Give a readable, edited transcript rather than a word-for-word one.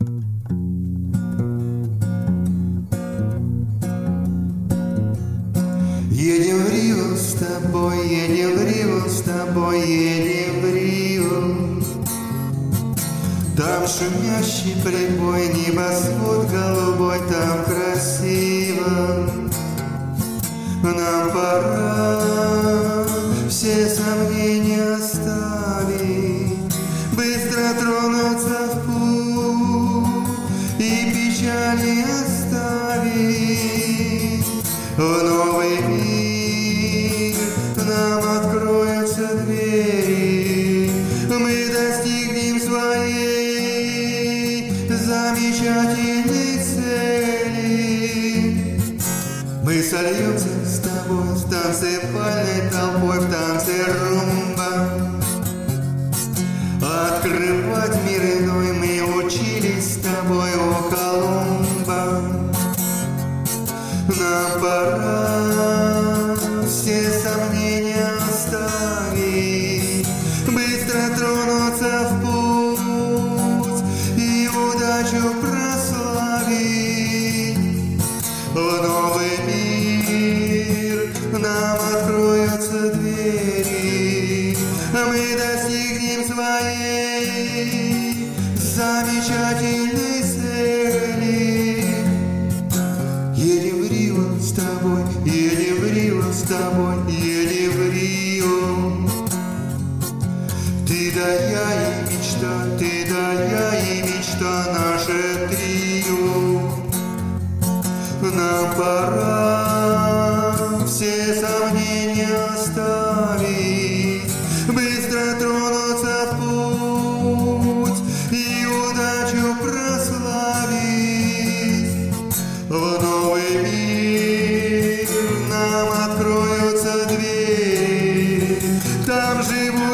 Едем в Рио с тобой, едем в Рио с тобой, едем в Рио. Там шумящий прибой, небосвод голубой, там красиво. Нам пора все сомнения оставить, быстро тронуться в путь и печали оставить. В новый мир нам откроются двери, мы достигнем своей замечательной цели. Мы сольемся с тобой с танцевальной толпой в танце румба. Открывать мир иной мы учились с тобой у Колумба. Нам пора все сомнения оставить, быстро тронуться в путь и удачу прославить. В новый мир нам откроются двери, мы достигнем своей замечательной цели. Едем в Рио с тобой, едем в Рио с тобой, едем в Рио. Ты да я и мечта, ты да я и мечта, наше трио. Нам пора все сомнения оставить, быстро тронуться в путь и удачу прославить. В новый мир нам откроются двери, там живут